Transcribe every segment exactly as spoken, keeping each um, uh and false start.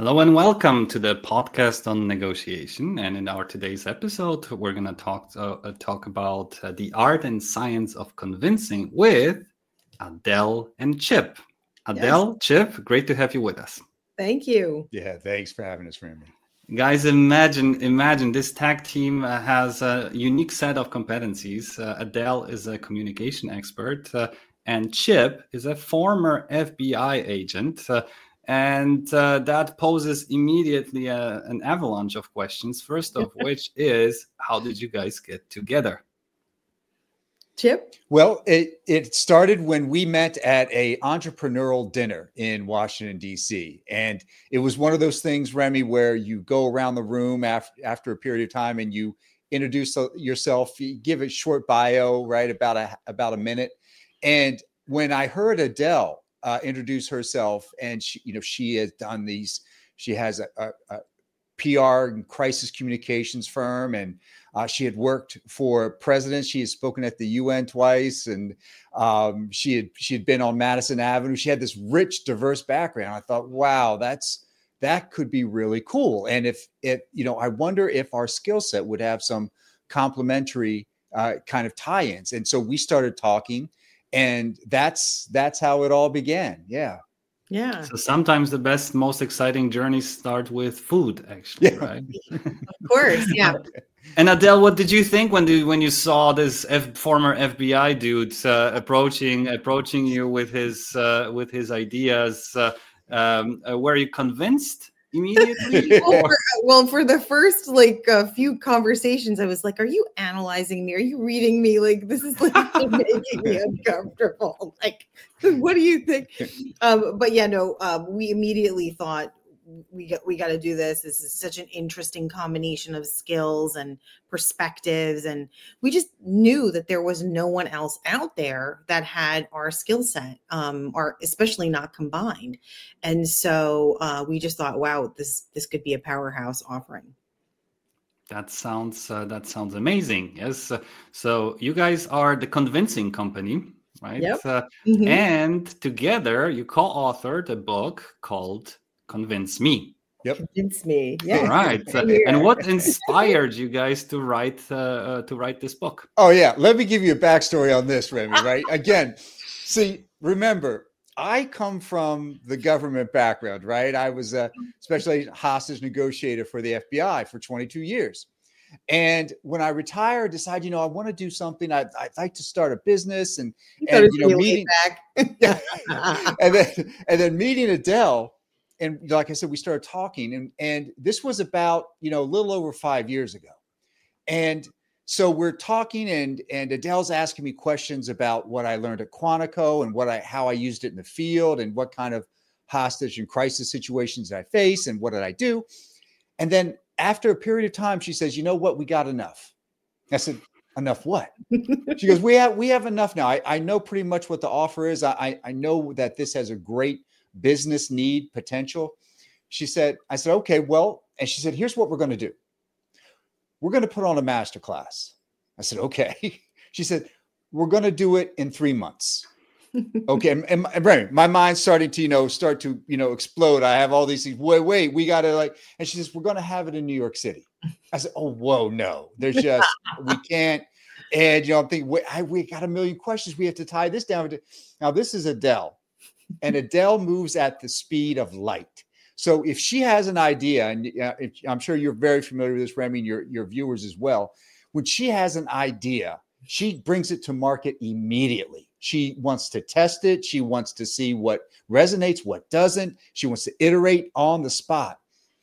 Hello and welcome to the podcast on negotiation. And in our today's episode, we're going to talk uh, talk about uh, the art and science of convincing with Adele and Chip. Adele, yes. Chip, great to have you with us. Thank you. Yeah, thanks for having us, Remy. Guys, imagine imagine this tag team uh, has a unique set of competencies. Uh, Adele is a communication expert, uh, and Chip is a former F B I agent. Uh, And uh, that poses immediately a, an avalanche of questions. First of which is, how did you guys get together? Chip? Well, it, it started when we met at a entrepreneurial dinner in Washington, D C. And it was one of those things, Remy, where you go around the room after, after a period of time and you introduce yourself, you give a short bio, right, about a, about a minute. And when I heard Adele Uh, introduce herself, and she, you know, she has done these. She has a, a, a P R and crisis communications firm, and uh, she had worked for presidents. She had spoken at the U N twice, and um, she had she had been on Madison Avenue. She had this rich, diverse background. I thought, wow, that's that could be really cool. And if if you know, I wonder if our skill set would have some complementary uh, kind of tie-ins. And so we started talking. And that's that's how it all began. Yeah. Yeah. So sometimes the best, most exciting journeys start with food, actually, yeah. Right? Of course. Yeah. And Adele, what did you think when you when you saw this F, former F B I dude uh, approaching approaching you with his uh, with his ideas? Uh, um, uh, were you convinced immediately? well, for, well, for the first like a uh, few conversations, I was like, "Are you analyzing me? Are you reading me? Like this is like making me uncomfortable. Like, what do you think?" Um, but yeah, no, um, we immediately thought we got we got to do this. This is such an interesting combination of skills and perspectives, and we just knew that there was no one else out there that had our skill set, um, or especially not combined. And so uh, we just thought, wow, this this could be a powerhouse offering. That sounds uh, that sounds amazing. Yes, uh, so you guys are the convincing company, right? Yep. Uh, mm-hmm. And together you co-authored a book called Convince Me. Yep. Convince Me. Yeah. All right. Uh, and what inspired you guys to write uh, uh, to write this book? Oh yeah, let me give you a backstory on this, Remy. Right? Again, see, remember, I come from the government background, right? I was a special hostage negotiator for the F B I for twenty-two years. And when I retired, decided, you know, I want to do something. I'd, I'd like to start a business and, you and you know, meeting, back. and then, and then meeting Adele. And like I said, we started talking, and, and this was about, you know, a little over five years ago. And so we're talking, and, and Adele's asking me questions about what I learned at Quantico and what I, how I used it in the field and what kind of hostage and crisis situations I face and what did I do. And then after a period of time, she says, you know what, we got enough. I said, enough what? She goes, we have, we have enough now. I, I know pretty much what the offer is. I, I know that this has a great business need potential. She said, I said, okay, well, and she said, here's what we're going to do. We're going to put on a masterclass. I said, okay. She said, we're going to do it in three months. Okay. And, and, and right, my mind's starting to, you know, start to, you know, explode. I have all these things. Wait, wait, we got to like, and she says, we're going to have it in New York City. I said, oh, whoa, no, there's just, we can't. And, you know, I'm thinking, wait, I, we got a million questions. We have to tie this down. Now, this is Adele. And Adele moves at the speed of light. So if she has an idea, and uh, if, I'm sure you're very familiar with this, Remy, and your, your viewers as well, when she has an idea, she brings it to market immediately. She wants to test it. She wants to see what resonates, what doesn't. She wants to iterate on the spot.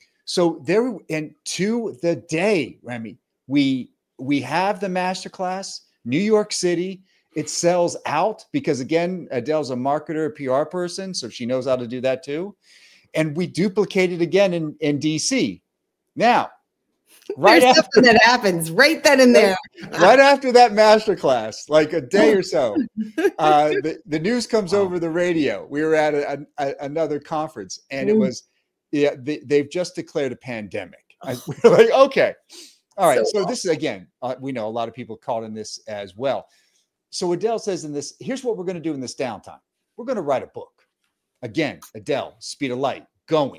So there, and to the day, Remy, we we have the masterclass, New York City. It sells out because, again, Adele's a marketer, a P R person, so she knows how to do that too. And we duplicate it again in, in D C. Now, right There's after something that happens right then and there. Right after that masterclass, like a day or so, uh, the, the news comes over the radio. We were at a, a, another conference, and it was, yeah, they, they've just declared a pandemic. I, we're like, okay, all right. So, so awesome. This is, again, uh, we know a lot of people caught in this as well. So Adele says in this, here's what we're going to do in this downtime. We're going to write a book. Again, Adele, speed of light, going.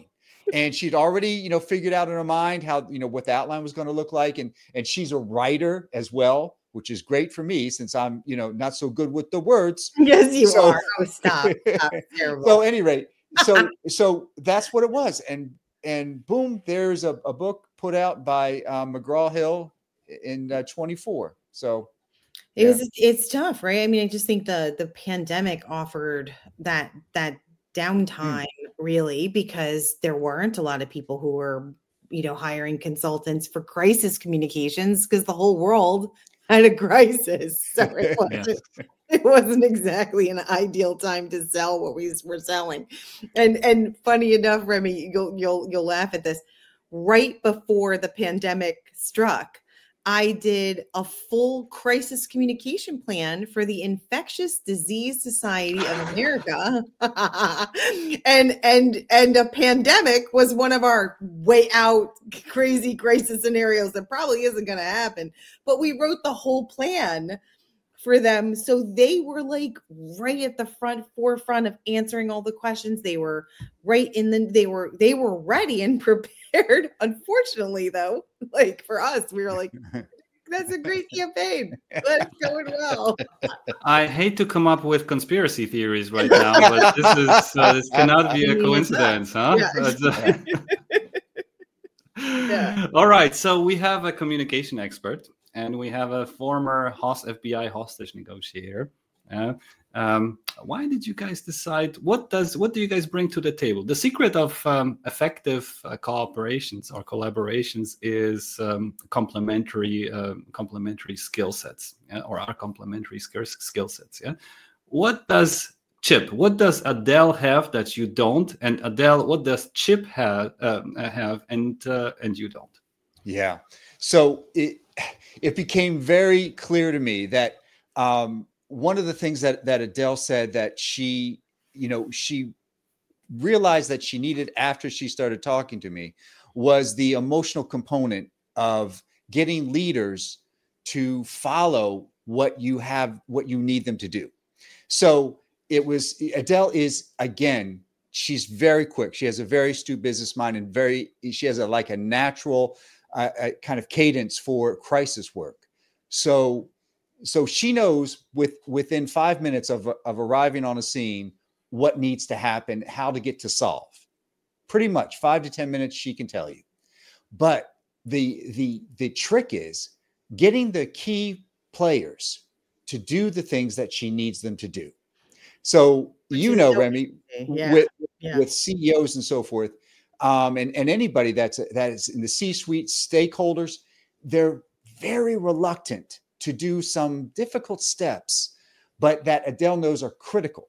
and she'd already, you know, figured out in her mind how, you know, what the outline was going to look like. And, and she's a writer as well, which is great for me since I'm, you know, not so good with the words. Yes, you So, are. Oh, stop. Stop. It's terrible. So, at any rate, so, so that's what it was. And, and boom, there's a, a book put out by um, McGraw Hill in uh, twenty-four. So, It was, it's tough, right? I mean, I just think the the pandemic offered that that downtime mm. really, because there weren't a lot of people who were, you know, hiring consultants for crisis communications because the whole world had a crisis. So it wasn't, yes. it wasn't exactly an ideal time to sell what we were selling. And and funny enough, Remy, you'll you'll you'll laugh at this. Right before the pandemic struck, I did a full crisis communication plan for the Infectious Disease Society of America. and and and a pandemic was one of our way out crazy crisis scenarios that probably isn't going to happen. But we wrote the whole plan for them. So they were like right at the front forefront of answering all the questions. They were right in the, they were, they were ready and prepared. Unfortunately though, like for us, we were like, that's a great campaign. That's going well. I hate to come up with conspiracy theories right now, but this is, uh, this cannot be a coincidence, huh? Yeah. Yeah. All right. So we have a communication expert. And we have a former Host F B I hostage negotiator. Uh, um, why did you guys decide? What does what do you guys bring to the table? The secret of um, effective uh, cooperations or collaborations is um, complementary uh, complementary skill sets, yeah? Or our complementary skill sets. Yeah. What does Chip? What does Adele have that you don't? And Adele, what does Chip have um, have and uh, and you don't? Yeah. So it. It became very clear to me that um, one of the things that, that Adele said that she, you know, she realized that she needed after she started talking to me was the emotional component of getting leaders to follow what you have, what you need them to do. So it was, Adele is, again, she's very quick. She has a very astute business mind and very, she has a, like a natural Uh, a kind of cadence for crisis work. So, so she knows with within five minutes of, of arriving on a scene, what needs to happen, how to get to solve. Pretty much five to ten minutes, she can tell you. But the, the, the trick is getting the key players to do the things that she needs them to do. So, Which you know, so Remy, yeah. with, yeah. with C E Os and so forth, Um, and, and anybody that's that is in the C-suite, stakeholders, they're very reluctant to do some difficult steps, but that Adele knows are critical.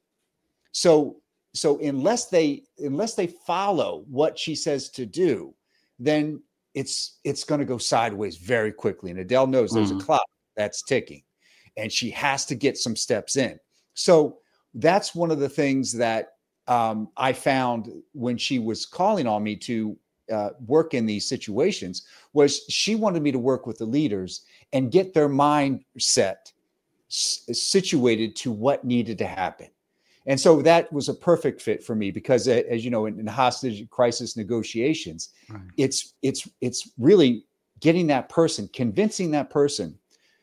So, so unless they unless they follow what she says to do, then it's it's going to go sideways very quickly. And Adele knows there's mm-hmm. a clock that's ticking, and she has to get some steps in. So that's one of the things that Um, I found when she was calling on me to uh, work in these situations was she wanted me to work with the leaders and get their mindset s- situated to what needed to happen. And so that was a perfect fit for me because, uh, as you know, in, in hostage crisis negotiations, right. it's it's it's really getting that person, convincing that person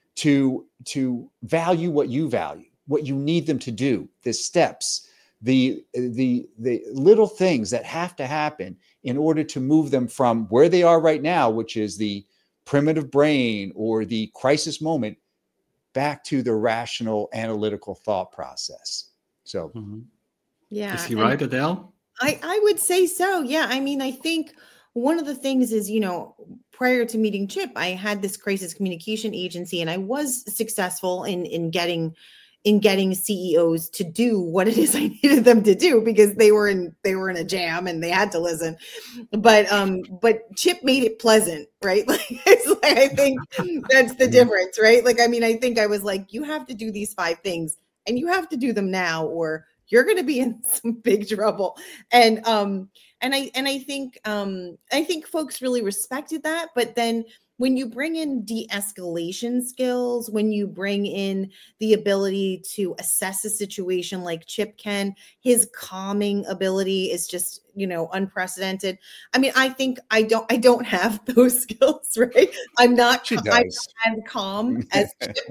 to to value what you value, what you need them to do, the steps. The, the the little things that have to happen in order to move them from where they are right now, which is the primitive brain or the crisis moment, back to the rational, analytical thought process. So, mm-hmm. yeah. Is he right, Adele? I, I would say so. Yeah. I mean, I think one of the things is, you know, prior to meeting Chip, I had this crisis communication agency and I was successful in, in getting in getting C E Os to do what it is I needed them to do because they were in they were in a jam and they had to listen. But um, but Chip made it pleasant, right? Like it's like I think that's the difference, right? Like I mean, I think I was like, you have to do these five things and you have to do them now, or you're going to be in some big trouble. And um, and I and I think um, I think folks really respected that, but then. When you bring in de-escalation skills, when you bring in the ability to assess a situation like Chip can, his calming ability is just you know, unprecedented. I mean, I think I don't, I don't have those skills, right? I'm not, She I'm does. not as calm as,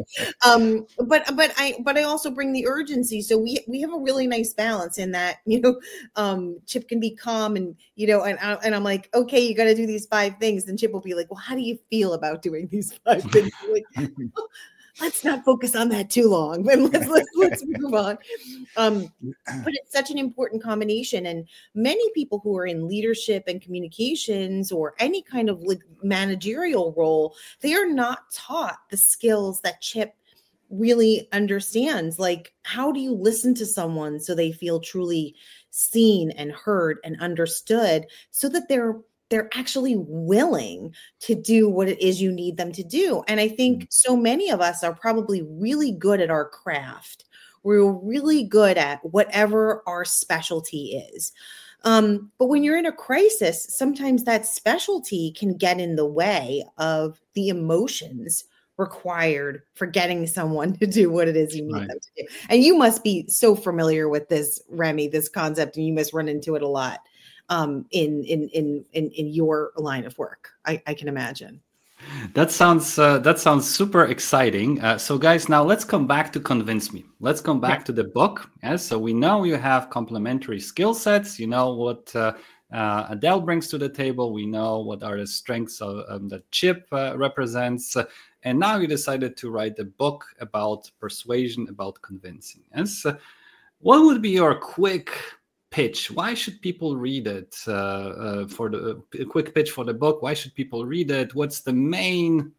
um, but, but I, but I also bring the urgency. So we, we have a really nice balance in that, you know, um, Chip can be calm and, you know, and, I, and I'm like, okay, you got to do these five things. Then Chip will be like, well, how do you feel about doing these five things? I'm like, oh, let's not focus on that too long, but let's, let's, let's move on. Um, but it's such an important combination. And many people who are in leadership and communications or any kind of like managerial role, they are not taught the skills that Chip really understands. Like, how do you listen to someone so they feel truly seen and heard and understood so that they're they're actually willing to do what it is you need them to do. And I think so many of us are probably really good at our craft. We're really good at whatever our specialty is. Um, but when you're in a crisis, sometimes that specialty can get in the way of the emotions required for getting someone to do what it is you need right. them to do. And you must be so familiar with this, Remy, this concept, and you must run into it a lot. Um, in, in in in in your line of work, I, I can imagine. That sounds uh, that sounds super exciting. Uh, so, guys, now let's come back to Convince Me. Let's come back yeah. to the book. Yes, so we know you have complementary skill sets. You know what uh, uh, Adele brings to the table. We know what are the strengths of um, that Chip uh, represents. Uh, and now you decided to write a book about persuasion, about convincing. Yes, uh, what would be your quick pitch? Why should people read it? Uh, uh, for the a quick pitch for the book, why should people read it? What's the main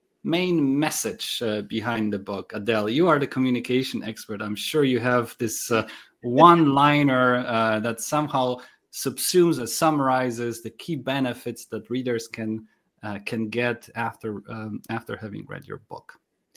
main message uh, behind the book? Adele, you are the communication expert. I'm sure you have this uh, one-liner uh, that somehow subsumes and summarizes the key benefits that readers can uh, can get after um, after having read your book.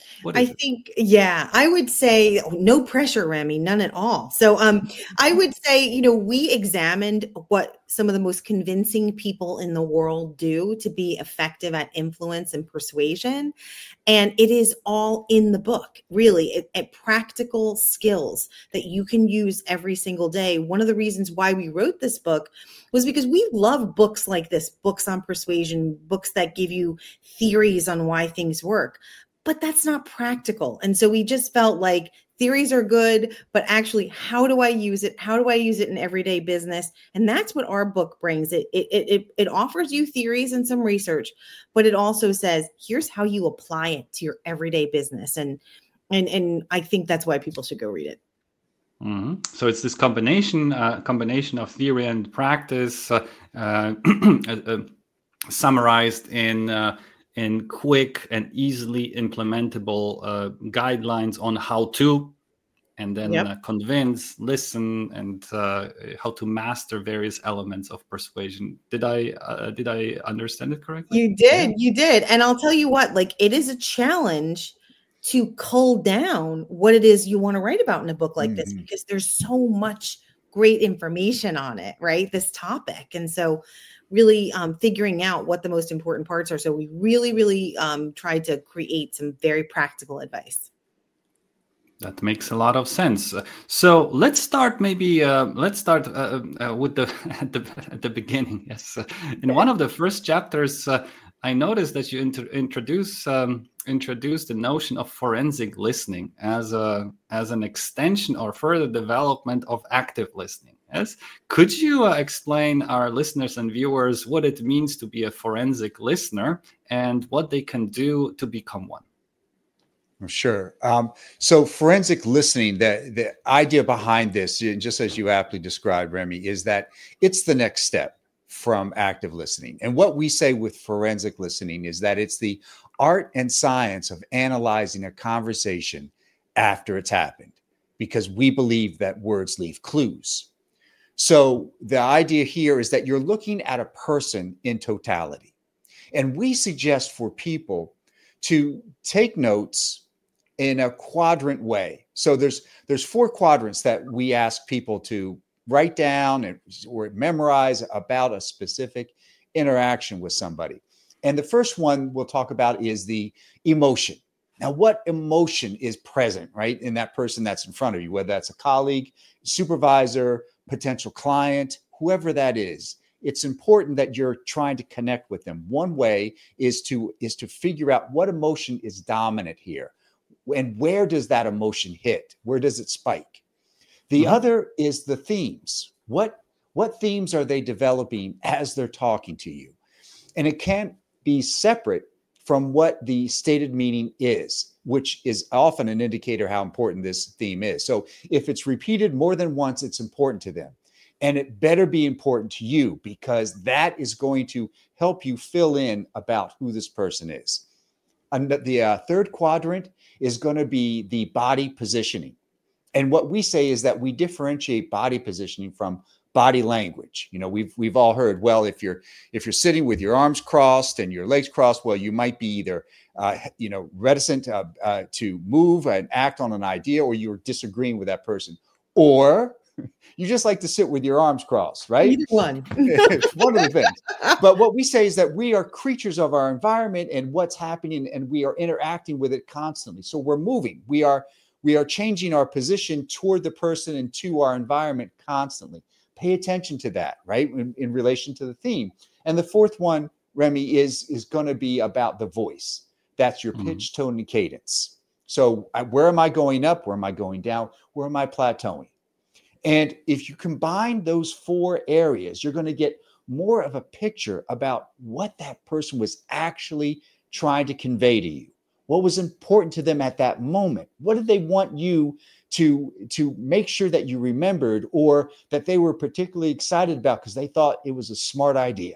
I it? think, yeah, I would say no pressure, Remy, none at all. So um, I would say, you know, we examined what some of the most convincing people in the world do to be effective at influence and persuasion. And it is all in the book, really, it, it, practical skills that you can use every single day. One of the reasons why we wrote this book was because we love books like this, books on persuasion, books that give you theories on why things work. But that's not practical. And so we just felt like theories are good, but actually, how do I use it? How do I use it in everyday business? And that's what our book brings. It it it, it offers you theories and some research, but it also says, here's how you apply it to your everyday business. And and and I think that's why people should go read it. Mm-hmm. So it's this combination uh, combination of theory and practice uh, uh, uh, summarized in uh, in quick and easily implementable uh, guidelines on how to, and then yep. uh, convince, listen, and uh, how to master various elements of persuasion. Did I uh, did I understand it correctly? You did, yeah. you did. And I'll tell you what, like, it is a challenge to cull down what it is you want to write about in a book like mm-hmm. this, because there's so much great information on it, right? This topic. And so really um, figuring out what the most important parts are. So we really, really um, tried to create some very practical advice. That makes a lot of sense. So let's start maybe, uh, let's start uh, uh, with the at, the at the beginning. Yes. In one of the first chapters, uh, I noticed that you inter- introduce um, introduced the notion of forensic listening as a as an extension or further development of active listening. Yes, could you uh, explain our listeners and viewers what it means to be a forensic listener and what they can do to become one? Sure. Um, so forensic listening, the, the idea behind this, just as you aptly described, Remy, is that it's the next step from active listening. And what we say with forensic listening is that it's the art and science of analyzing a conversation after it's happened, because we believe that words leave clues. So the idea here is that you're looking at a person in totality. And we suggest for people to take notes in a quadrant way. So there's there's four quadrants that we ask people to write down and, or memorize about a specific interaction with somebody. And the first one we'll talk about is the emotion. Now, what emotion is present, right, in that person that's in front of you, whether that's a colleague, supervisor, potential client, whoever that is, it's important that you're trying to connect with them. One way is to is to figure out what emotion is dominant here, and where does that emotion hit? Where does it spike? The mm-hmm. other is the themes. What what themes are they developing as they're talking to you? And it can't be separate from what the stated meaning is, which is often an indicator how important this theme is. So if it's repeated more than once, it's important to them. And it better be important to you, because that is going to help you fill in about who this person is. And the uh, third quadrant is going to be the body positioning. And what we say is that we differentiate body positioning from body language. You know, we've we've all heard, well, if you're if you're sitting with your arms crossed and your legs crossed, well, you might be either uh, you know reticent uh, uh, to move and act on an idea, or you're disagreeing with that person, or you just like to sit with your arms crossed, right? Either one. It's one of the things. But what we say is that we are creatures of our environment and what's happening, and we are interacting with it constantly. So we're moving. We are we are changing our position toward the person and to our environment constantly. Pay attention to that, right? In, in relation to the theme. And the fourth one, Remy, is, is going to be about the voice. That's your pitch, mm-hmm. tone, and cadence. So I, where am I going up? Where am I going down? Where am I plateauing? And if you combine those four areas, you're going to get more of a picture about what that person was actually trying to convey to you. What was important to them at that moment? What did they want you to, to make sure that you remembered, or that they were particularly excited about because they thought it was a smart idea?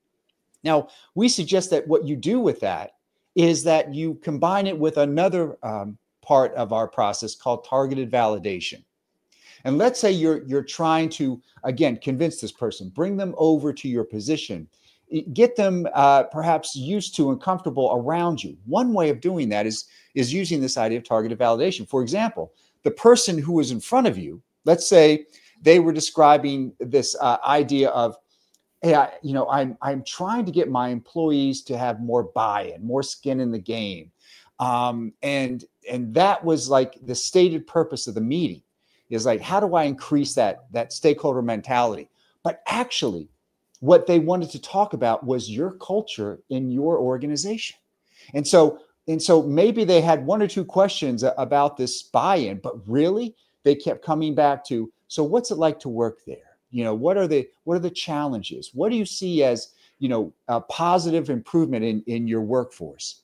Now, we suggest that what you do with that is that you combine it with another um, part of our process called targeted validation. And let's say you're you're trying to, again, convince this person, bring them over to your position, get them uh, perhaps used to and comfortable around you. One way of doing that is, is using this idea of targeted validation. For example, the person who was in front of you, let's say they were describing this uh, idea of, hey, I, you know, I'm I'm trying to get my employees to have more buy-in, more skin in the game, um, and and that was like the stated purpose of the meeting. Is like, how do I increase that, that stakeholder mentality? But actually, what they wanted to talk about was your culture in your organization. And so, and so maybe they had one or two questions about this buy-in, but really they kept coming back to, so what's it like to work there? You know, what are the, what are the challenges? What do you see as, you know, a positive improvement in, in your workforce?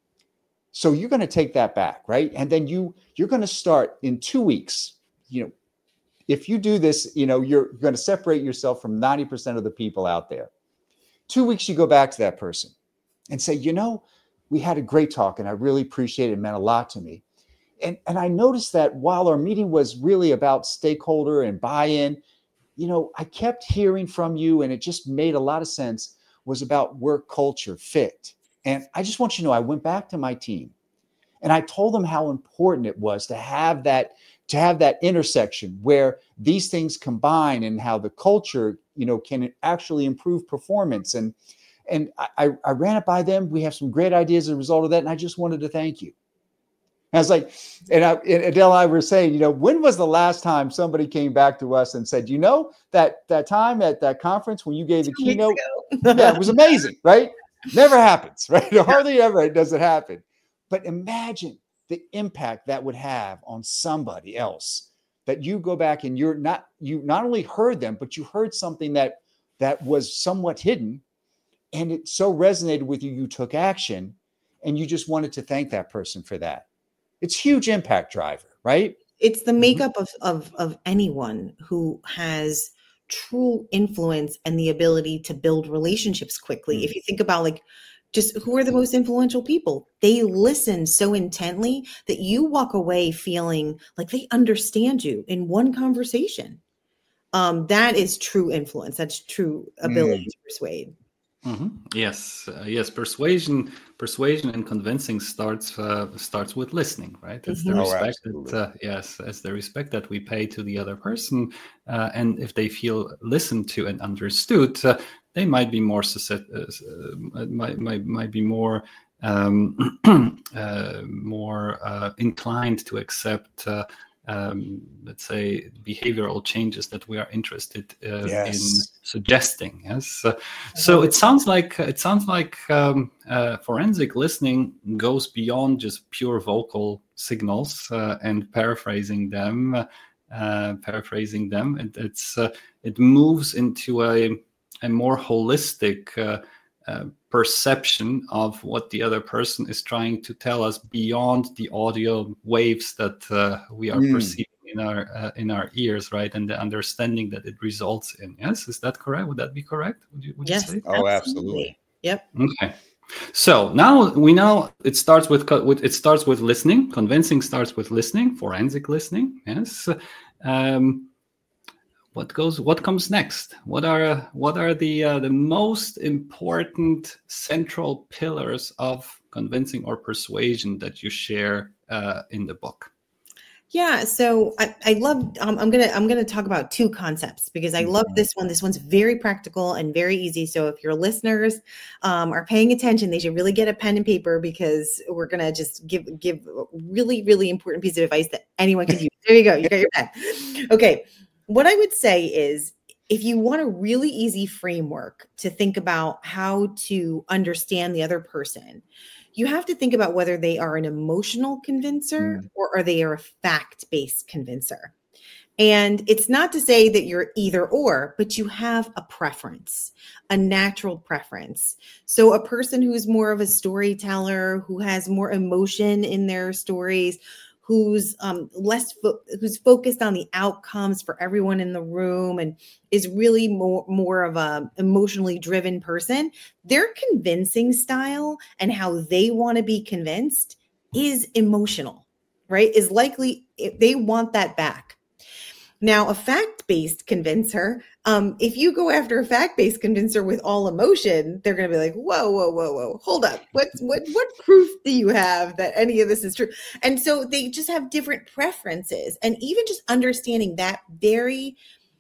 So you're going to take that back, right? And then you, you're going to start in two weeks. You know, if you do this, you know, you're going to separate yourself from ninety percent of the people out there. Two weeks, you go back to that person and say, you know, we had a great talk and I really appreciate it. It meant a lot to me. And, and I noticed that while our meeting was really about stakeholder and buy-in, you know, I kept hearing from you, and it just made a lot of sense, was about work culture fit. And I just want you to know, I went back to my team and I told them how important it was to have that to have that intersection where these things combine, and how the culture, you know, can actually improve performance. And, and I, I ran it by them. We have some great ideas as a result of that. And I just wanted to thank you. And I was like, and, I, and Adele and I were saying, you know, when was the last time somebody came back to us and said, you know, that, that time at that conference when you gave the Two keynote, yeah, it was amazing, right? Never happens, right? Hardly ever does it happen. But imagine the impact that would have on somebody else, that you go back and you're not, you not only heard them, but you heard something that, that was somewhat hidden, and it so resonated with you, you took action, and you just wanted to thank that person for that. It's huge impact driver, right? It's the makeup of, of, of anyone who has true influence and the ability to build relationships quickly. Mm-hmm. If you think about, like, just who are the most influential people? They listen so intently that you walk away feeling like they understand you in one conversation. Um, that is true influence. That's true ability mm. to persuade. Mm-hmm. Yes, uh, yes. Persuasion, persuasion, and convincing starts uh, starts with listening, right? It's mm-hmm. the respect oh, that uh, yes, it's the respect that we pay to the other person, uh, and if they feel listened to and understood, uh, they might be more uh, might, might might be more um, uh, more uh, inclined to accept uh, um, let's say, behavioral changes that we are interested uh, Yes. in suggesting. Yes, uh, so it sounds like it sounds like um, uh, forensic listening goes beyond just pure vocal signals uh, and paraphrasing them. Uh, paraphrasing them, it, it's uh, it moves into a a more holistic uh, uh, perception of what the other person is trying to tell us beyond the audio waves that uh, we are Mm. perceiving in our uh, in our ears, right? And the understanding that it results in. Yes, is that correct? Would that be correct? Would you, would Yes. you say? Oh, absolutely. Yep. Okay. So now we know it starts with, co- with it starts with listening. Convincing starts with listening. Forensic listening. Yes. Um, what goes? What comes next? What are uh, what are the uh, the most important central pillars of convincing or persuasion that you share uh, in the book? Yeah, so I, I love. Um, I'm gonna I'm gonna talk about two concepts because I love this one. This one's very practical and very easy. So if your listeners um, are paying attention, they should really get a pen and paper because we're gonna just give give a really really important piece of advice that anyone can use. There you go. You got your pen. Okay, what I would say is, if you want a really easy framework to think about how to understand the other person, you have to think about whether they are an emotional convincer Mm. or are they are a fact-based convincer. And it's not to say that you're either or, but you have a preference, a natural preference. So a person who's more of a storyteller, who has more emotion in their stories, who's um, less fo- who's focused on the outcomes for everyone in the room and is really more more of a emotionally driven person, their convincing style and how they want to be convinced is emotional, right? Is likely they want that back. Now, a fact-based convincer, um, if you go after a fact-based convincer with all emotion, they're going to be like, whoa, whoa, whoa, whoa, hold up. What, what, what proof do you have that any of this is true? And so they just have different preferences. And even just understanding that very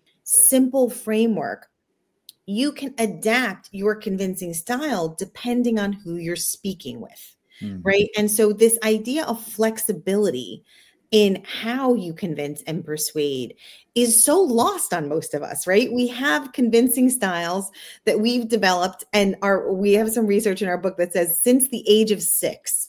simple framework, you can adapt your convincing style depending on who you're speaking with, Mm. right? And so this idea of flexibility in how you convince and persuade is so lost on most of us, right? We have convincing styles that we've developed, and our we have some research in our book that says since the age of six.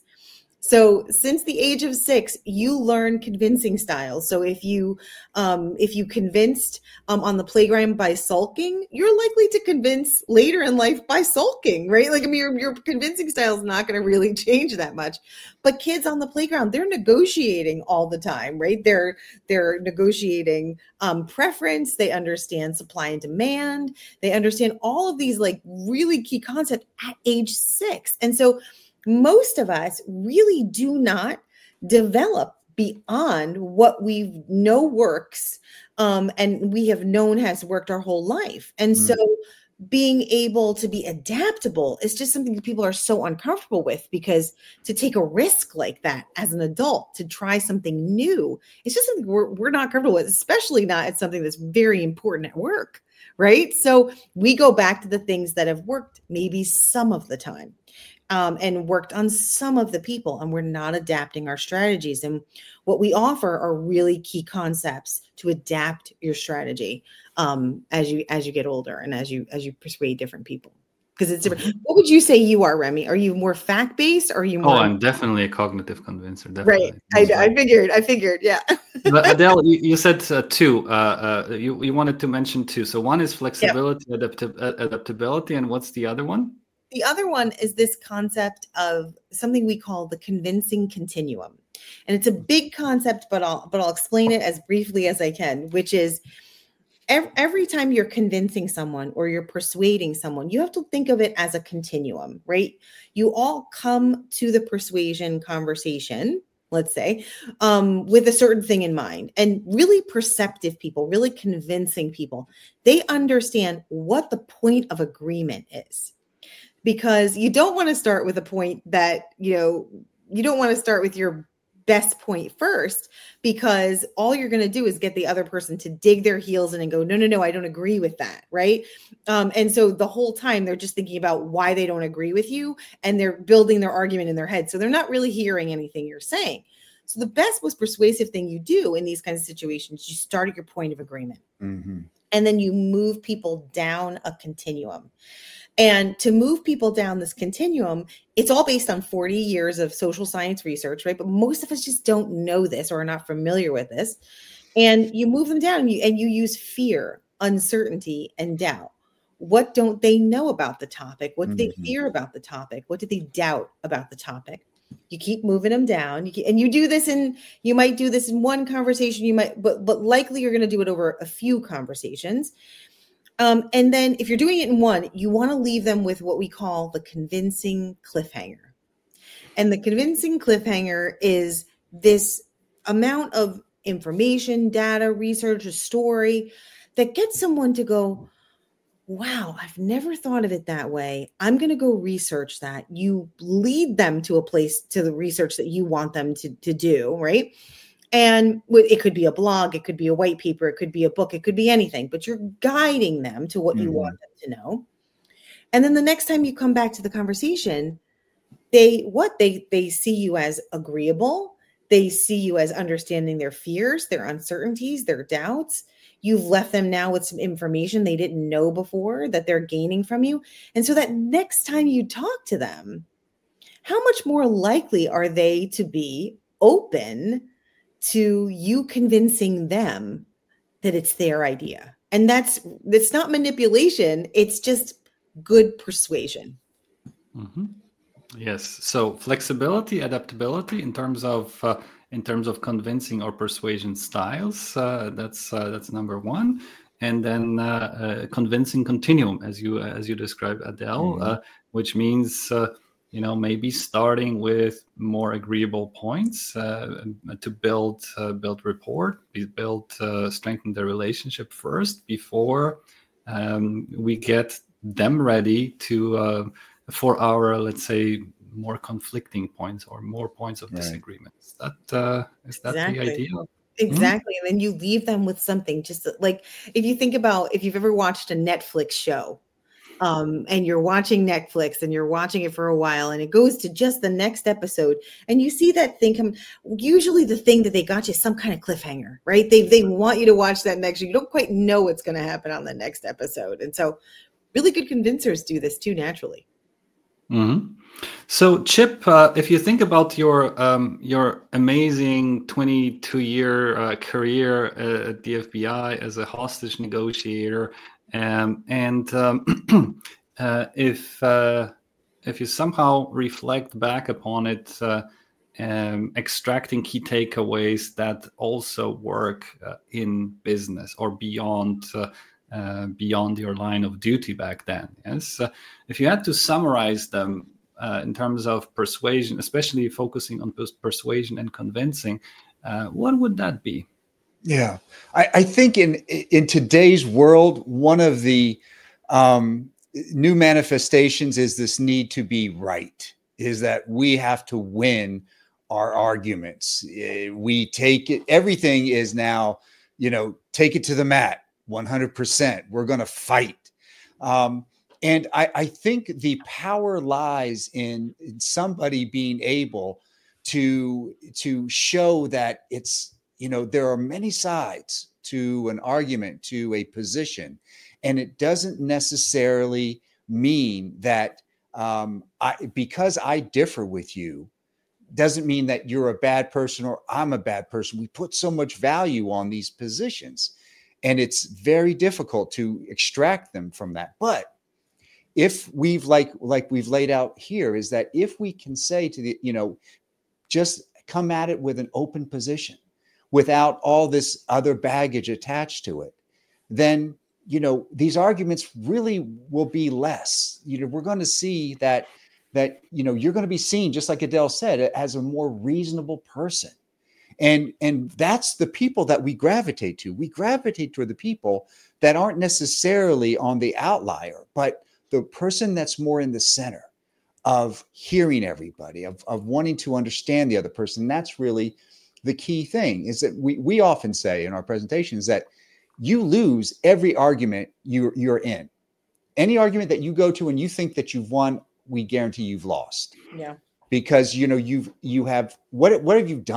So since the age of six, you learn convincing styles. So if you um, if you convinced um, on the playground by sulking, you're likely to convince later in life by sulking, right? Like, I mean, your, your convincing style is not going to really change that much. But kids on the playground, they're negotiating all the time, right? They're they're negotiating um, preference. They understand supply and demand. They understand all of these like really key concepts at age six. And so most of us really do not develop beyond what we know works um, and we have known has worked our whole life. And Mm. so being able to be adaptable is just something that people are so uncomfortable with, because to take a risk like that as an adult, to try something new, it's just something we're, we're not comfortable with, especially not at something that's very important at work, right? So we go back to the things that have worked maybe some of the time. Um, and worked on some of the people, and we're not adapting our strategies. And what we offer are really key concepts to adapt your strategy um, as you as you get older and as you as you persuade different people. Because it's different. What would you say you are, Remy? Are you more fact based, or are you more? Oh, I'm definitely a cognitive convincer. Definitely. Right. I, I figured. I figured. Yeah. But Adele, you, you said uh, two. Uh, uh, you you wanted to mention two. So one is flexibility, yep. adapti- uh, adaptability, and what's the other one? The other one is this concept of something we call the convincing continuum. And it's a big concept, but I'll but I'll explain it as briefly as I can, which is every, every time you're convincing someone or you're persuading someone, you have to think of it as a continuum, right? You all come to the persuasion conversation, let's say, um, with a certain thing in mind. And really perceptive people, really convincing people, they understand what the point of agreement is. Because you don't want to start with a point that, you know, you don't want to start with your best point first, because all you're going to do is get the other person to dig their heels in and go, no, no, no, I don't agree with that. Right. Um, and so the whole time they're just thinking about why they don't agree with you, and they're building their argument in their head. So they're not really hearing anything you're saying. So the best, most persuasive thing you do in these kinds of situations, you start at your point of agreement. Mm-hmm. And then you move people down a continuum. And to move people down this continuum, it's all based on forty years of social science research, right? But most of us just don't know this or are not familiar with this. And you move them down and you, and you use fear, uncertainty, and doubt. What don't they know about the topic? What do they Mm-hmm. fear about the topic? What do they doubt about the topic? You keep moving them down. You keep, and you do this in, you might do this in one conversation, you might, but, but likely you're going to do it over a few conversations. Um, and then if you're doing it in one, you want to leave them with what we call the convincing cliffhanger. And the convincing cliffhanger is this amount of information, data, research, a story that gets someone to go, wow, I've never thought of it that way. I'm going to go research that. You lead them to a place, to the research that you want them to, to do, right? And it could be a blog, it could be a white paper, it could be a book, it could be anything, but you're guiding them to what mm-hmm. you want them to know. And then the next time you come back to the conversation, they, what they, they see you as agreeable. They see you as understanding their fears, their uncertainties, their doubts. You've left them now with some information they didn't know before that they're gaining from you. And so that next time you talk to them, how much more likely are they to be open to you convincing them that it's their idea? And that's, it's not manipulation. It's just good persuasion. Mm-hmm. Yes. So flexibility, adaptability in terms of, uh, in terms of convincing or persuasion styles, uh, that's uh, that's number one, and then uh, uh, convincing continuum, as you as you described, Adele, mm-hmm. uh, which means uh, you know maybe starting with more agreeable points uh, to build uh, build rapport, build uh, strengthen the relationship first before um, we get them ready to uh, for our, let's say, more conflicting points or more points of disagreement. Is that uh, is that exactly. the idea? Exactly. Mm-hmm. And then you leave them with something, just like if you think about, if you've ever watched a Netflix show um, and you're watching Netflix and you're watching it for a while and it goes to just the next episode and you see that thing come, usually the thing that they got you is some kind of cliffhanger, right? They, they want you to watch that next, you don't quite know what's going to happen on the next episode. And so really good convincers do this too, naturally. Mm-hmm. So, Chip, uh, if you think about your um, your amazing twenty-two year uh, career uh, at the F B I as a hostage negotiator, um, and um, uh, if uh, if you somehow reflect back upon it, uh, um, extracting key takeaways that also work uh, in business or beyond. Uh, Uh, beyond your line of duty back then, yes. Uh, if you had to summarize them uh, in terms of persuasion, especially focusing on pers- persuasion and convincing, uh, what would that be? Yeah, I, I think in in today's world, one of the um, new manifestations is this need to be right. Is that we have to win our arguments. We take it. Everything is now, you know, take it to the mat. one hundred percent. We're going to fight. Um, and I, I think the power lies in, in somebody being able to, to show that it's, you know, there are many sides to an argument, to a position, and it doesn't necessarily mean that um, I, because I differ with you, doesn't mean that you're a bad person or I'm a bad person. We put so much value on these positions. And it's very difficult to extract them from that. But if we've like like we've laid out here, is that if we can say to the, you know, just come at it with an open position without all this other baggage attached to it, then, you know, these arguments really will be less. You know, we're going to see that that, you know, you're going to be seen, just like Adele said, as a more reasonable person. And, and that's the people that we gravitate to. We gravitate toward the people that aren't necessarily on the outlier, but the person that's more in the center of hearing everybody, of, of wanting to understand the other person. That's really the key thing, is that we, we often say in our presentations that you lose every argument you, you're in. Any argument that you go to and you think that you've won, we guarantee you've lost. Yeah. Because, you know, you've, you have, what, what have you done?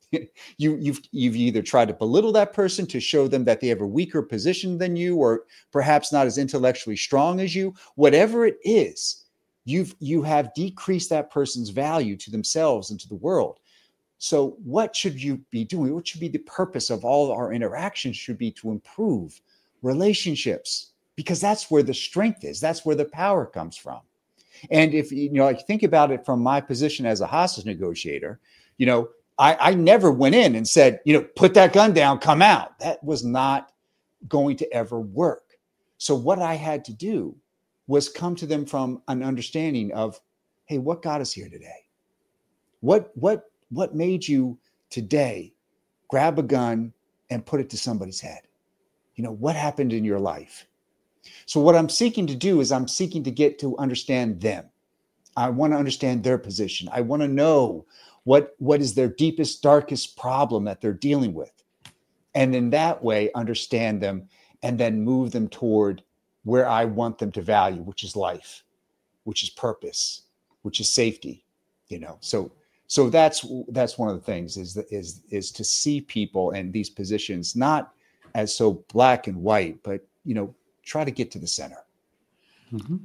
you you've you've either tried to belittle that person to show them that they have a weaker position than you, or perhaps not as intellectually strong as you. Whatever it is, you've you have decreased that person's value to themselves and to the world. So what should you be doing? What should be the purpose of all our interactions? Should be to improve relationships, because that's where the strength is. That's where the power comes from. And if you know, like, think about it from my position as a hostage negotiator, you know, I, I never went in and said, you know, put that gun down, come out. That was not going to ever work. So what I had to do was come to them from an understanding of, hey, what got us here today? What what what made you today grab a gun and put it to somebody's head? You know, what happened in your life? So what I'm seeking to do is I'm seeking to get to understand them. I want to understand their position. I want to know what, what is their deepest, darkest problem that they're dealing with. And in that way, understand them and then move them toward where I want them to value, which is life, which is purpose, which is safety, you know. So so that's that's one of the things is is is to see people in these positions not as so black and white, but, you know, try to get to the center. Mm-hmm.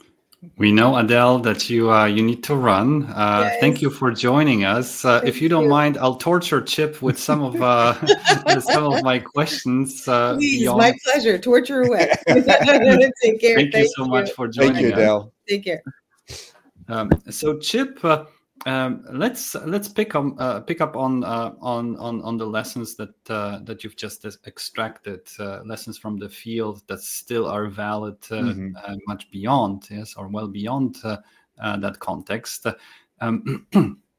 We know, Adele, that you uh, you need to run. Uh, Yes. Thank you for joining us. Uh, if you don't you. mind, I'll torture Chip with some of uh, some of my questions. Uh, Please, beyond. my pleasure. Torture away. Take care. Thank you so much for joining Thank you, us. Adele. Take care. Um, so, Chip, uh, um, let's let's pick up uh, pick up on uh, on on on the lessons that uh, that you've just extracted, uh, lessons from the field that still are valid, uh, Mhm. uh, much beyond, yes, or well beyond uh, uh, that context. Um,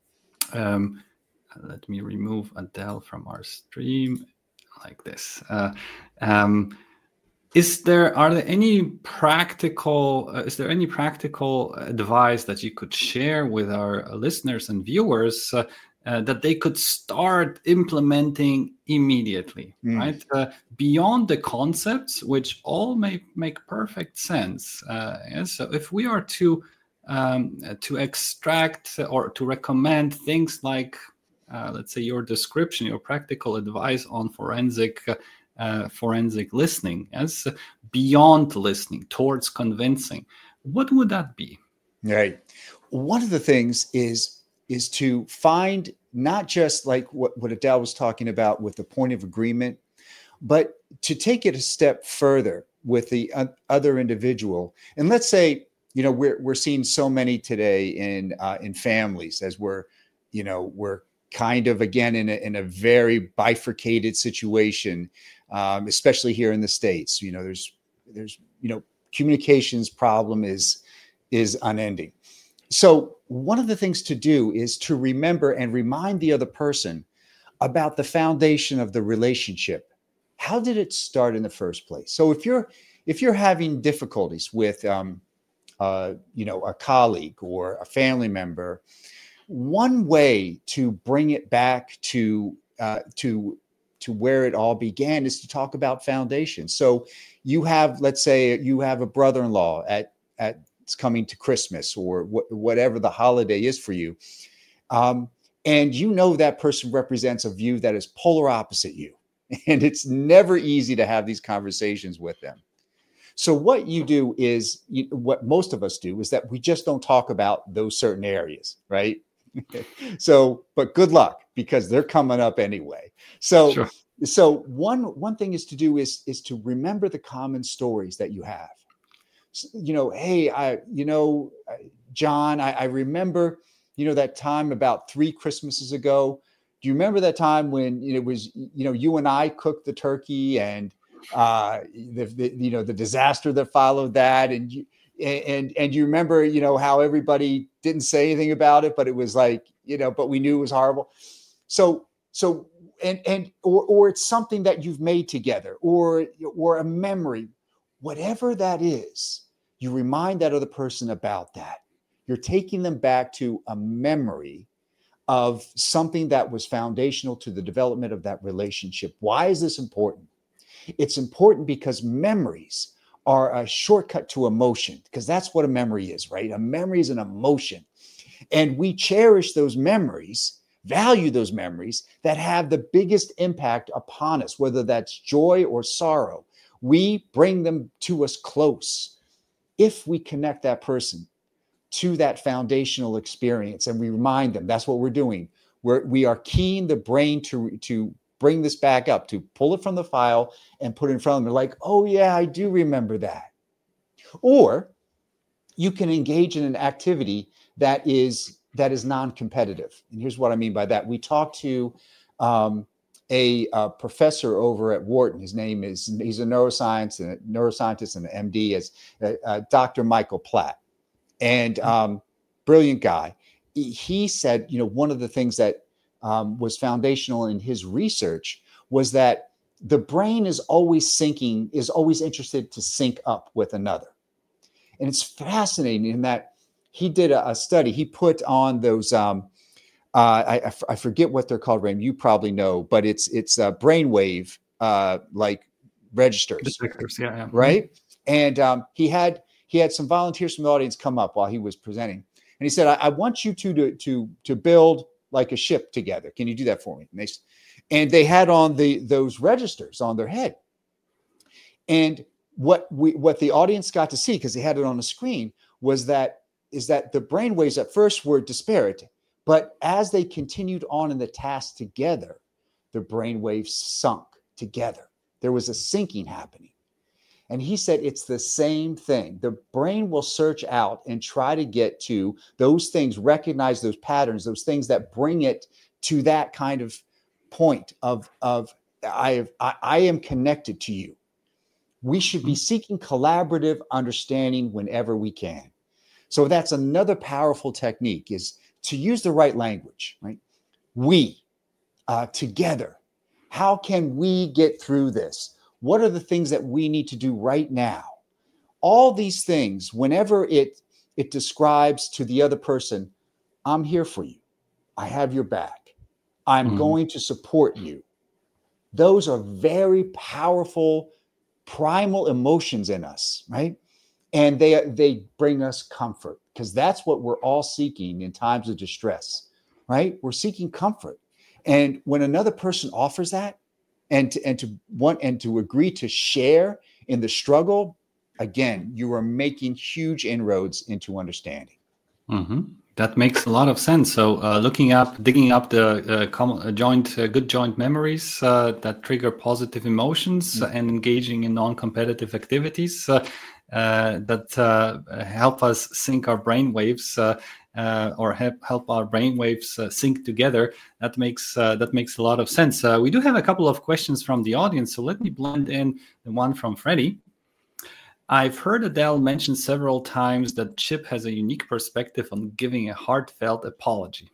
um, let me remove Adele from our stream like this. Uh, um, Is there are there any practical uh, is there any practical advice that you could share with our listeners and viewers uh, uh, that they could start implementing immediately, Mm. right? Uh, beyond the concepts, which all may make perfect sense. Uh, yeah, so if we are to um, to extract or to recommend things like, uh, let's say, your description, your practical advice on forensic. Uh, Uh, forensic listening, as uh, beyond listening towards convincing, what would that be? Right. One of the things is is to find not just like what, what Adele was talking about with the point of agreement, but to take it a step further with the uh, other individual. And let's say, you know, we're we're seeing so many today in uh, in families as we're, you know, we're kind of again in a in a very bifurcated situation. Um, especially here in the States, you know, there's, there's, you know, communications problem is, is unending. So one of the things to do is to remember and remind the other person about the foundation of the relationship. How did it start in the first place? So if you're, if you're having difficulties with, um, uh, you know, a colleague or a family member, one way to bring it back to, uh, to, to where it all began is to talk about foundation. So you have, let's say you have a brother-in-law at, at it's coming to Christmas or wh- whatever the holiday is for you. Um, and you know, that person represents a view that is polar opposite you. And it's never easy to have these conversations with them. So what you do is you, what most of us do is that we just don't talk about those certain areas, right? So, but good luck, because they're coming up anyway. So, Sure. so one one thing is to do is is to remember the common stories that you have. So, you know, hey, I, you know, John, I, I remember, you know, that time about three Christmases ago. Do you remember that time when it was, you know, you and I cooked the turkey and uh, the, the you know the disaster that followed that, and you. And and you remember, you know, how everybody didn't say anything about it, but it was like, you know, but we knew it was horrible. So so and and or or it's something that you've made together, or or a memory, whatever that is. You remind that other person about that. You're taking them back to a memory of something that was foundational to the development of that relationship. Why is this important? It's important because memories are a shortcut to emotion, because that's what a memory is, right? A memory is an emotion. And we cherish those memories value those memories that have the biggest impact upon us, whether that's joy or sorrow. We bring them to us close if we connect that person to that foundational experience and we remind them. That's what we're doing. We're, we are keying the brain to, to bring this back up, to pull it from the file and put it in front of them. They're like, oh yeah, I do remember that. Or you can engage in an activity that is that is non-competitive. And here's what I mean by that. We talked to um, a, a professor over at Wharton. His name is, he's a neuroscience and a neuroscientist and an M D, as uh, uh, Doctor Michael Platt. And um, brilliant guy. He, he said, you know, one of the things that um, was foundational in his research was that the brain is always syncing, is always interested to sync up with another. And it's fascinating in that he did a, a study. He put on those, um, uh, I, I, f- I forget what they're called, Raym. You probably know, but it's it's a brainwave uh, like registers, Detectors, yeah, yeah. right? And um, he had he had some volunteers from the audience come up while he was presenting, and he said, "I, I want you two to to to build like a ship together. Can you do that for me?" And they and they had on the those registers on their head, and what we what the audience got to see, because they had it on the screen, was that is that the brainwaves at first were disparate, but as they continued on in the task together, the brainwaves sunk together. There was a syncing happening. And he said it's the same thing. The brain will search out and try to get to those things, recognize those patterns, those things that bring it to that kind of point of, of I, have, I, I am connected to you. We should be seeking collaborative understanding whenever we can. So that's another powerful technique, is to use the right language, right? We, uh, together, how can we get through this? What are the things that we need to do right now? All these things, whenever it, it describes to the other person, I'm here for you. I have your back. I'm mm-hmm. going to support you. Those are very powerful, primal emotions in us, right? And they they bring us comfort, because that's what we're all seeking in times of distress, right? We're seeking comfort. And when another person offers that and to, and to want and to agree to share in the struggle, again, you are making huge inroads into understanding. Mm-hmm. That makes a lot of sense. So uh, looking up, digging up the uh, com- uh, joint, uh, good joint memories uh, that trigger positive emotions mm-hmm. and engaging in non-competitive activities uh, uh, that uh, help us sync our brain waves uh, uh, or help, help our brain waves uh, sync together. That makes uh, that makes a lot of sense. Uh, we do have a couple of questions from the audience, so let me blend in the one from Freddie. I've heard Adele mention several times that Chip has a unique perspective on giving a heartfelt apology.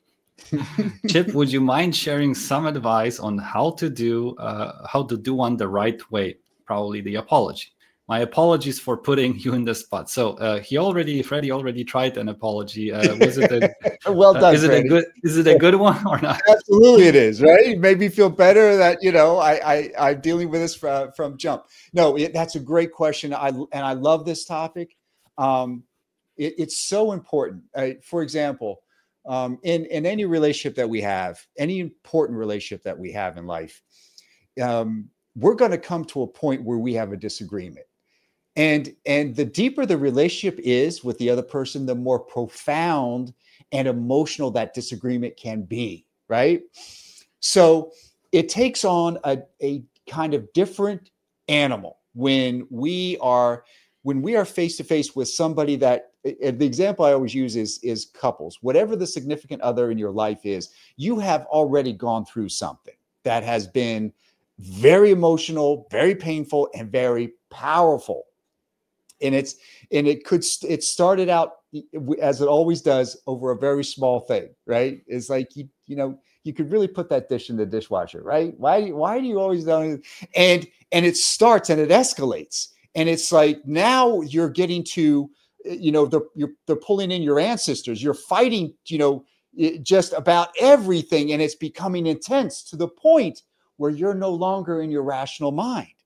Chip, would you mind sharing some advice on how to do uh, how to do one the right way? Probably the apology. My apologies for putting you in the spot. So uh, he already, Freddie already tried an apology. Uh, was it a, well done? Uh, is it Freddie. a good? Is it a good one or not? Absolutely, it is. Right? It made me feel better that you know I, I I'm dealing with this from, from jump. No, it, that's a great question. I and I love this topic. Um, it, it's so important. Uh, for example, um, in in any relationship that we have, any important relationship that we have in life, um, we're going to come to a point where we have a disagreement. And, and the deeper the relationship is with the other person, the more profound and emotional that disagreement can be, right? So it takes on a, a kind of different animal when we are when we are face to face with somebody that, the example I always use is, is couples. Whatever the significant other in your life is, you have already gone through something that has been very emotional, very painful, and very powerful. And it's and it could it started out, as it always does, over a very small thing, right? It's like you you know you could really put that dish in the dishwasher, right? Why do you, why do you always do? And and it starts and it escalates, and it's like now you're getting to you know they're you're they're pulling in your ancestors, you're fighting you know just about everything, and it's becoming intense to the point where you're no longer in your rational mind.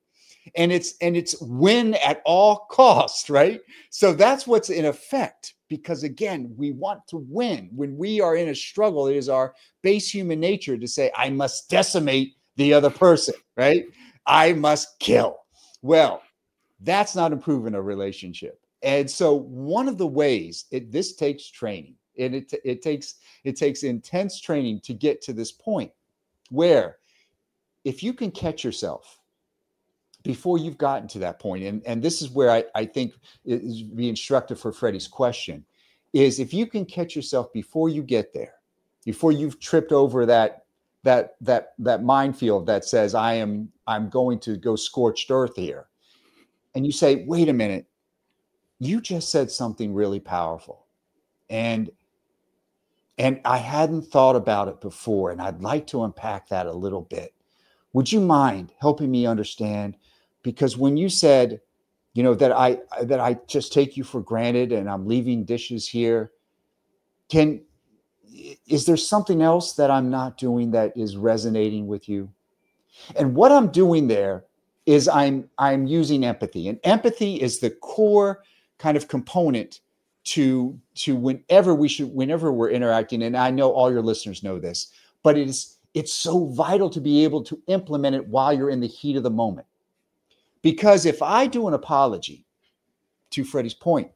and it's and it's win at all costs, right? So that's what's in effect, because again, we want to win. When we are in a struggle, it is our base human nature to say, I must decimate the other person, right? I must kill. Well, that's not improving a relationship. And so one of the ways it, this takes training, and it, it takes it takes intense training to get to this point where if you can catch yourself before you've gotten to that point, and, and this is where I, I think is be instructive for Freddie's question, is if you can catch yourself before you get there, before you've tripped over that that that that minefield that says I am I'm going to go scorched earth here, and you say, wait a minute, you just said something really powerful, and and I hadn't thought about it before, and I'd like to unpack that a little bit. Would you mind helping me understand? Because when you said, you know, that I that I just take you for granted and I'm leaving dishes here, can is there something else that I'm not doing that is resonating with you? And what I'm doing there is I'm I'm using empathy, and empathy is the core kind of component to to whenever we should whenever we're interacting. And I know all your listeners know this, but it is it's so vital to be able to implement it while you're in the heat of the moment. Because if I do an apology, to Freddie's point,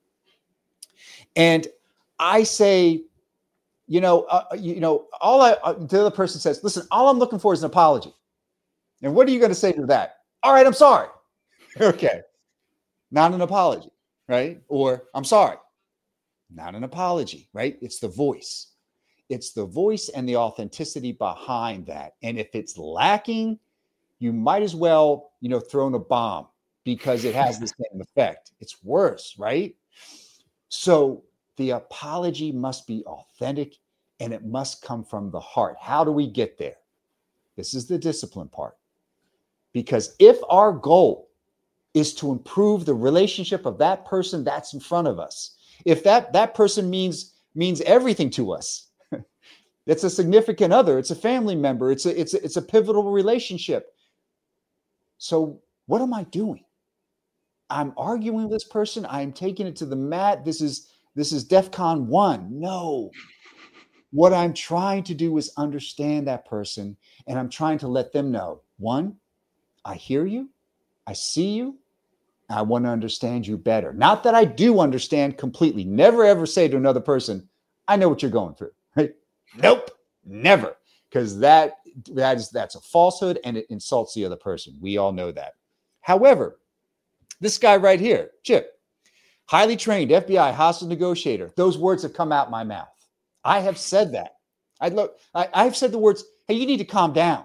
and I say, you know, uh, you know, all I uh, the other person says, listen, all I'm looking for is an apology. And what are you going to say to that? All right, I'm sorry. Okay, not an apology, right? Or I'm sorry, not an apology, right? It's the voice. It's the voice and the authenticity behind that. And if it's lacking, you might as well, you know, throw in a bomb, because it has the same effect. It's worse, right? So the apology must be authentic, and it must come from the heart. How do we get there? This is the discipline part. Because if our goal is to improve the relationship of that person that's in front of us, if that, that person means means everything to us, it's a significant other, it's a family member, it's a, it's a, it's a pivotal relationship. So what am I doing? I'm arguing with this person. I'm taking it to the mat. This is this is DEFCON one. No. What I'm trying to do is understand that person, and I'm trying to let them know, one, I hear you, I see you, I want to understand you better. Not that I do understand completely. Never ever say to another person, I know what you're going through. Right? Nope, never. Because that that is that's a falsehood, and it insults the other person. We all know that. However, this guy right here, Chip, highly trained F B I hostage negotiator. Those words have come out my mouth. I have said that. I look. I, I've said the words, "Hey, you need to calm down."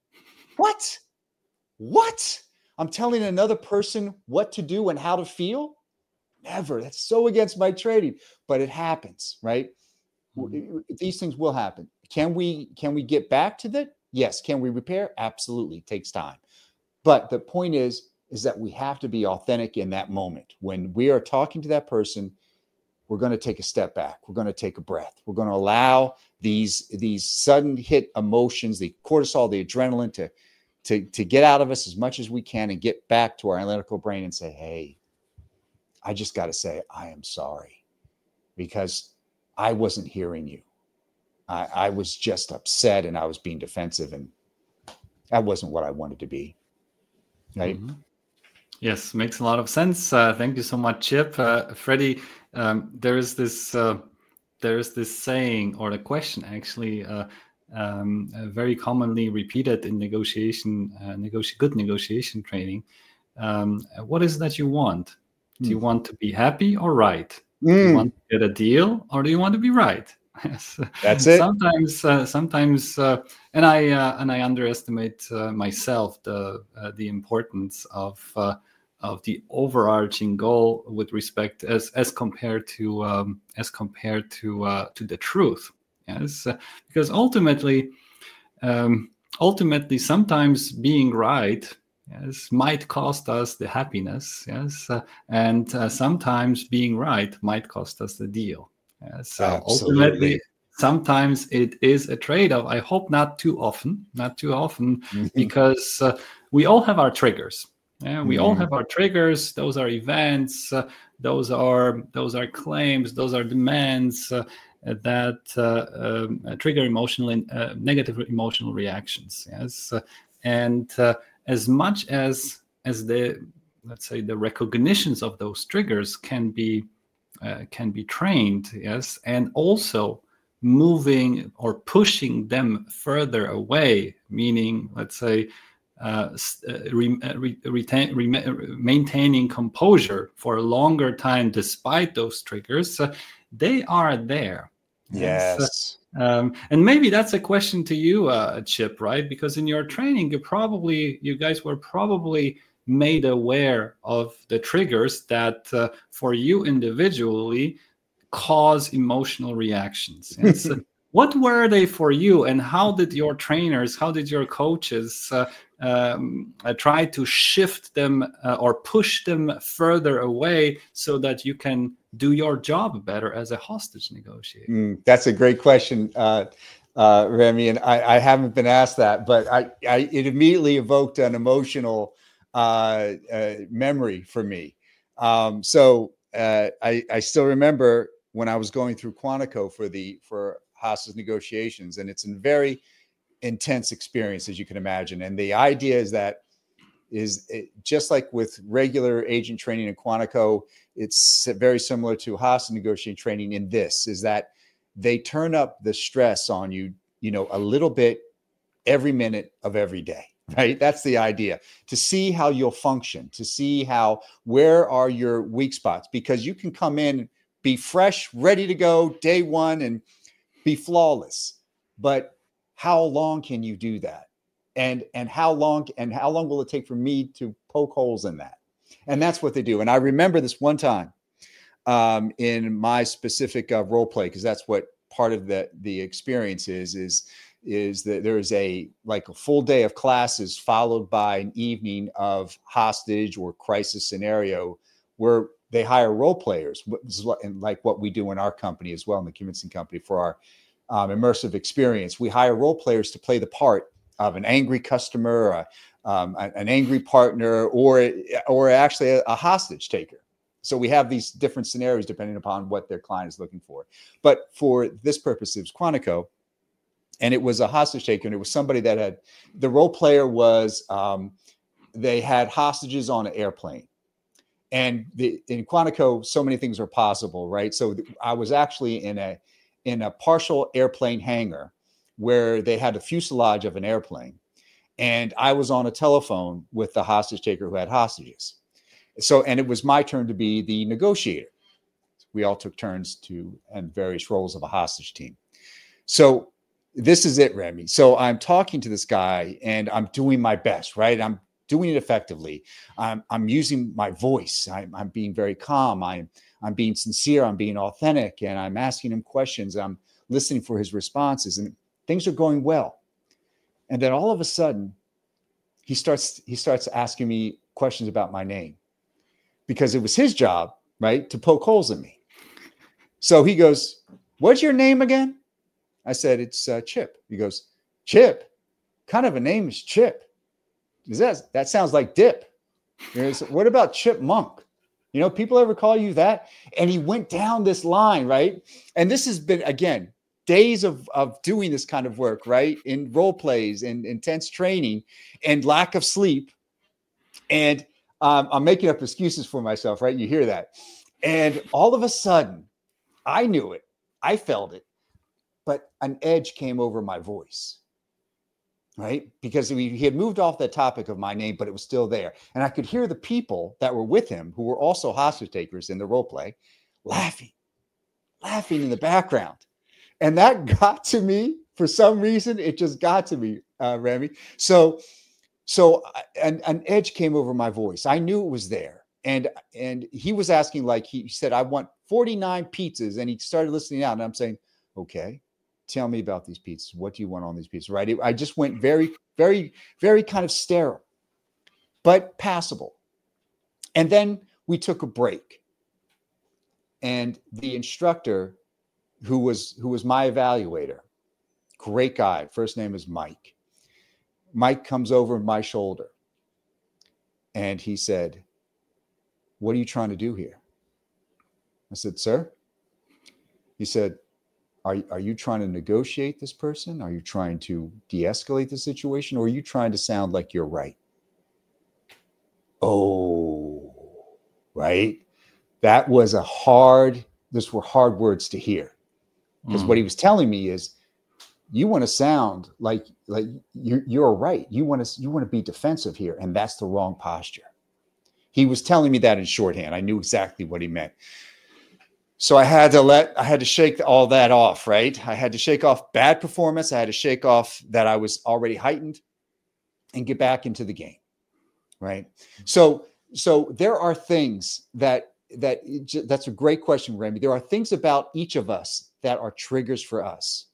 What? What? I'm telling another person what to do and how to feel? Never. That's so against my training. But it happens, right? Mm-hmm. These things will happen. Can we? Can we get back to that? Yes. Can we repair? Absolutely. It takes time. But the point is, is that we have to be authentic in that moment. When we are talking to that person, we're going to take a step back. We're going to take a breath. We're going to allow these, these sudden hit emotions, the cortisol, the adrenaline to, to, to get out of us as much as we can, and get back to our analytical brain and say, hey, I just got to say, I am sorry, because I wasn't hearing you. I, I was just upset, and I was being defensive, and that wasn't what I wanted to be. Right? Mm-hmm. Yes, makes a lot of sense. Uh, thank you so much, Chip. Uh, Freddie, um, there is this uh, there is this saying, or a question actually, uh, um, uh, very commonly repeated in negotiation, uh, negoti- good negotiation training. Um, what is it that you want? Mm. Do you want to be happy or right? Mm. Do you want to get a deal, or do you want to be right? Yes. That's it. Sometimes, uh, sometimes, uh, and I uh, and I underestimate uh, myself the uh, the importance of uh, of the overarching goal with respect as as compared to um, as compared to uh, to the truth. Yes, uh, because ultimately, um, ultimately, sometimes being right, yes, might cost us the happiness. Yes, uh, and uh, sometimes being right might cost us the deal. Yeah, so Absolutely. Ultimately, sometimes it is a trade-off. I hope not too often, not too often, mm-hmm. because uh, we all have our triggers. Yeah, we Mhm. all have our triggers. Those are events. Uh, those are those are claims. Those are demands uh, that uh, um, trigger emotional and uh, negative emotional reactions. Yes, Uh, and uh, as much as as the let's say the recognitions of those triggers can be uh, can be trained. Yes, and also moving or pushing them further away, meaning let's say uh, uh, re, uh, re, retain, re, maintaining composure for a longer time despite those triggers, uh, they are there. Yes. Yes. Um, and maybe that's a question to you, uh, Chip, right? Because in your training, you probably, you guys were probably made aware of the triggers that uh, for you individually cause emotional reactions. Yes. What were they for you, and how did your trainers, how did your coaches uh, um, uh, try to shift them uh, or push them further away so that you can do your job better as a hostage negotiator? Mm, that's a great question, uh, uh, Remy, and I, I haven't been asked that, but I, I it immediately evoked an emotional uh, uh, memory for me. Um, so uh, I, I still remember when I was going through Quantico for the for hostage negotiations, and it's a very intense experience, as you can imagine. And the idea is that is it, just like with regular agent training in Quantico, it's very similar to hostage negotiating training in this, is that they turn up the stress on you, you know, a little bit every minute of every day, right? That's the idea, to see how you'll function, to see how, where are your weak spots, because you can come in, be fresh, ready to go day one and be flawless. But how long can you do that? And and how long and how long will it take for me to poke holes in that? And that's what they do. And I remember this one time um, in my specific uh, role play, because that's what part of the the experience is is is that there is a like a full day of classes followed by an evening of hostage or crisis scenario where they hire role players, and like what we do in our company as well, in the convincing company, for our um, immersive experience. We hire role players to play the part of an angry customer, uh, um, an angry partner, or or actually a, a hostage taker. So we have these different scenarios depending upon what their client is looking for. But for this purpose, it was Quantico, and it was a hostage taker, and it was somebody that had, the role player was, um, they had hostages on an airplane. And the, in Quantico, so many things are possible, right? So I was actually in a in a partial airplane hangar where they had a fuselage of an airplane, and I was on a telephone with the hostage taker who had hostages. So, and it was my turn to be the negotiator. We all took turns to and various roles of a hostage team. So this is it, Remy. So I'm talking to this guy and I'm doing my best, right? I'm doing it effectively. I'm, I'm using my voice. I'm, I'm being very calm. I'm, I'm being sincere. I'm being authentic, and I'm asking him questions. I'm listening for his responses, and things are going well. And then all of a sudden, he starts, he starts asking me questions about my name, because it was his job, right, to poke holes in me. So he goes, "What's your name again?" I said, "It's uh, Chip." He goes, "Chip? Kind of a name is Chip? Is that, that sounds like dip. Goes, what about Chipmunk? You know, people ever call you that?" And he went down this line, right? And this has been, again, days of, of doing this kind of work, right? In role plays and intense training and lack of sleep. And um, I'm making up excuses for myself, right? You hear that. And all of a sudden, I knew it. I felt it. But an edge came over my voice, right? Because we, he had moved off that topic of my name, but it was still there. And I could hear the people that were with him, who were also hostage takers in the role play, laughing, laughing in the background. And that got to me for some reason. It just got to me, uh, Remy. So, so an, an edge came over my voice. I knew it was there. And, and he was asking, like, he said, "I want forty-nine pizzas. And he started listening out. And I'm saying, "Okay, tell me about these pizzas. What do you want on these pizzas?" Right. It, I just went very, very, very kind of sterile, but passable. And then we took a break. And the instructor who was, who was my evaluator, great guy. First name is Mike. Mike comes over my shoulder And he said, "What are you trying to do here?" I said, "Sir?" He said, Are, are you trying to negotiate this person? Are you trying to de-escalate the situation? Or are you trying to sound like you're right? Oh, right. That was a hard, those were hard words to hear. Because mm. what he was telling me is, you want to sound like like you're, you're right. You want to you want to be defensive here, and that's the wrong posture. He was telling me that in shorthand. I knew exactly what he meant. So I had to let, I had to shake all that off, right? I had to shake off bad performance. I had to shake off that I was already heightened and get back into the game, right? So, so there are things that, that, that's a great question, Remy. There are things about each of us that are triggers for us.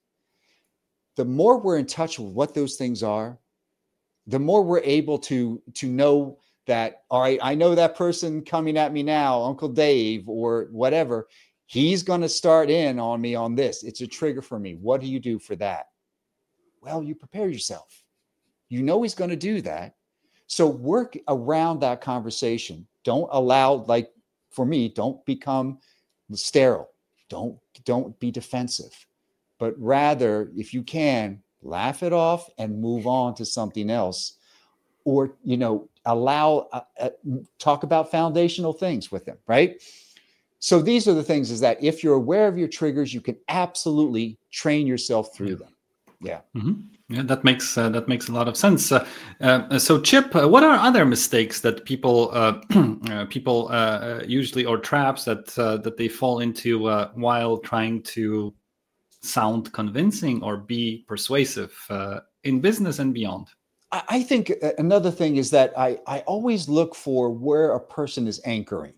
The more we're in touch with what those things are, the more we're able to, to know that, all right, I know that person coming at me now, Uncle Dave or whatever, he's going to start in on me on this. It's a trigger for me. What do you do for that? Well, you prepare yourself. You know he's going to do that. So work around that conversation. Don't allow, like for me, don't become sterile. Don't, don't be defensive. But rather, if you can, laugh it off and move on to something else. Or, you know, allow, uh, uh, talk about foundational things with them, right? So these are the things, is that if you're aware of your triggers, you can absolutely train yourself through yeah. them. Yeah. Mm-hmm. Yeah, that makes uh, that makes a lot of sense. Uh, uh, so, Chip, uh, what are other mistakes that people uh, uh, people uh, usually, or traps that uh, that they fall into uh, while trying to sound convincing or be persuasive uh, in business and beyond? I think another thing is that I I always look for where a person is anchoring.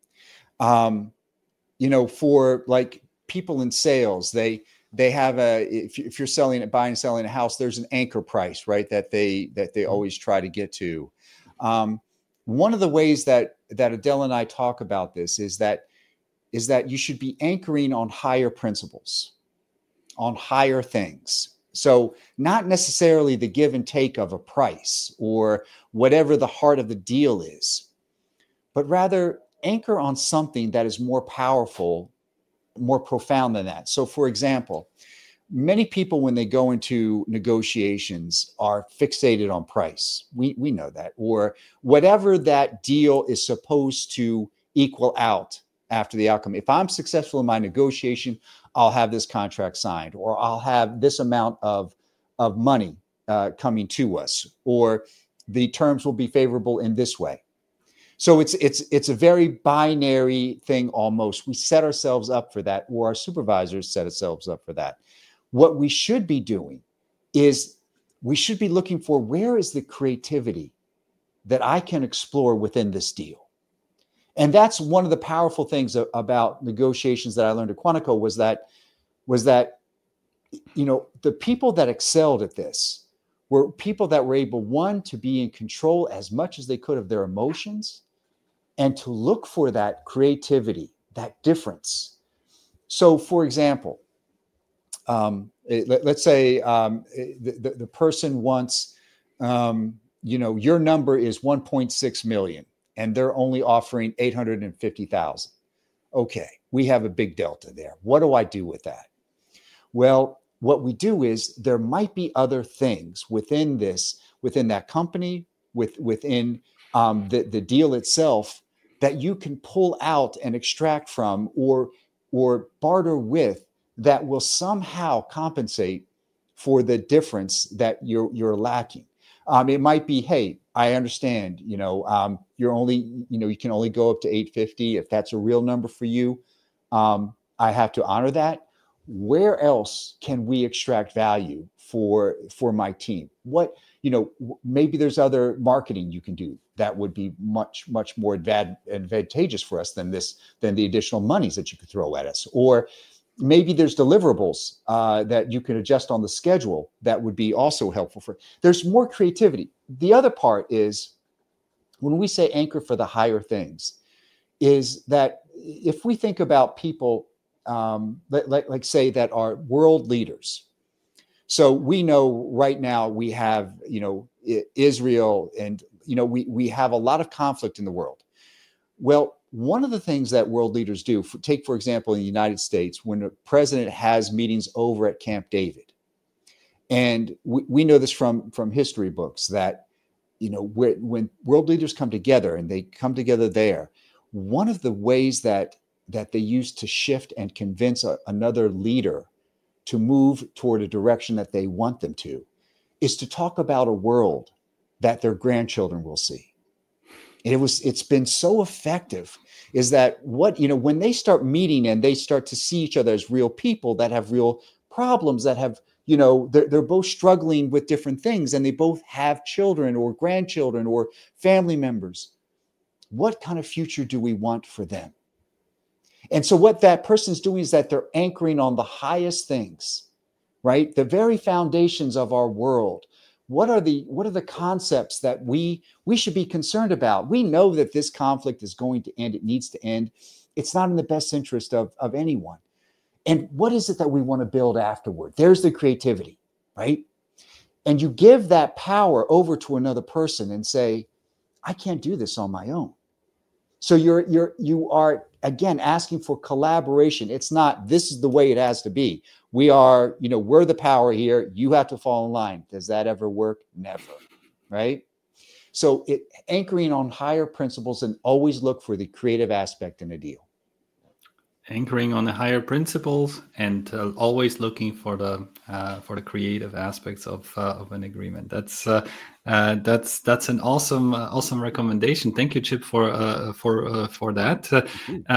Um, you know, for like people in sales, they they have a, if, if you're selling it, buying and selling a house, there's an anchor price, right? That they that they always try to get to. Um, one of the ways that that Adele and I talk about this is that is that you should be anchoring on higher principles, on higher things. So not necessarily the give and take of a price or whatever the heart of the deal is, but rather anchor on something that is more powerful, more profound than that. So for example, many people, when they go into negotiations, are fixated on price. We, we know that, or whatever that deal is supposed to equal out after the outcome. If I'm successful in my negotiation, I'll have this contract signed, or I'll have this amount of, of money uh, coming to us, or the terms will be favorable in this way. So it's it's it's a very binary thing almost. We set ourselves up for that, or our supervisors set ourselves up for that. What we should be doing is we should be looking for, where is the creativity that I can explore within this deal? And that's one of the powerful things about negotiations that I learned at Quantico was that, was that, you know, the people that excelled at this were people that were able, one, to be in control as much as they could of their emotions, and to look for that creativity, that difference. So, for example, um, let, let's say um, the, the, the person wants, um, you know, your number is one point six million. And they're only offering eight hundred fifty thousand. Okay, we have a big delta there. What do I do with that? Well, what we do is there might be other things within this, within that company, with within um, the, the deal itself, that you can pull out and extract from, or or barter with, that will somehow compensate for the difference that you're you're lacking. Um, it might be, hey, I understand, you know, um, you're only, you know, you can only go up to eight hundred fifty. If that's a real number for you, um, I have to honor that. Where else can we extract value for, for my team? What, you know, maybe there's other marketing you can do that would be much, much more advad- advantageous for us than this, than the additional monies that you could throw at us. Or maybe there's deliverables uh, that you can adjust on the schedule that would be also helpful for. There's more creativity. The other part is, when we say anchor for the higher things, is that if we think about people, um, like, like, like say that are world leaders. So we know right now we have, you know, Israel and you know, we we have a lot of conflict in the world. Well, one of the things that world leaders do, for, take for example, in the United States, when the president has meetings over at Camp David, and we, we know this from from history books that, you know, when, when world leaders come together and they come together there, one of the ways that that they use to shift and convince a, another leader to move toward a direction that they want them to is to talk about a world that their grandchildren will see. And it was, it's been so effective is that what, you know, when they start meeting and they start to see each other as real people that have real problems, that have, you know, they're, they're both struggling with different things and they both have children or grandchildren or family members. What kind of future do we want for them? And so what that person is doing is that they're anchoring on the highest things, right? The very foundations of our world. What are the what are the concepts that we we should be concerned about? We know that this conflict is going to end. It needs to end. It's not in the best interest of, of anyone. And what is it that we want to build afterward? There's the creativity, right? And you give that power over to another person and say, I can't do this on my own. So you're you're you are again asking for collaboration. It's not this is the way it has to be. We are, you know, we're the power here. You have to fall in line. Does that ever work? Never, right? So it anchoring on higher principles and always look for the creative aspect in a deal. Anchoring on the higher principles and uh, always looking for the uh, for the creative aspects of uh, of an agreement. That's uh, uh, that's that's an awesome uh, awesome recommendation. Thank you, Chip, for uh, for uh, for that. Uh,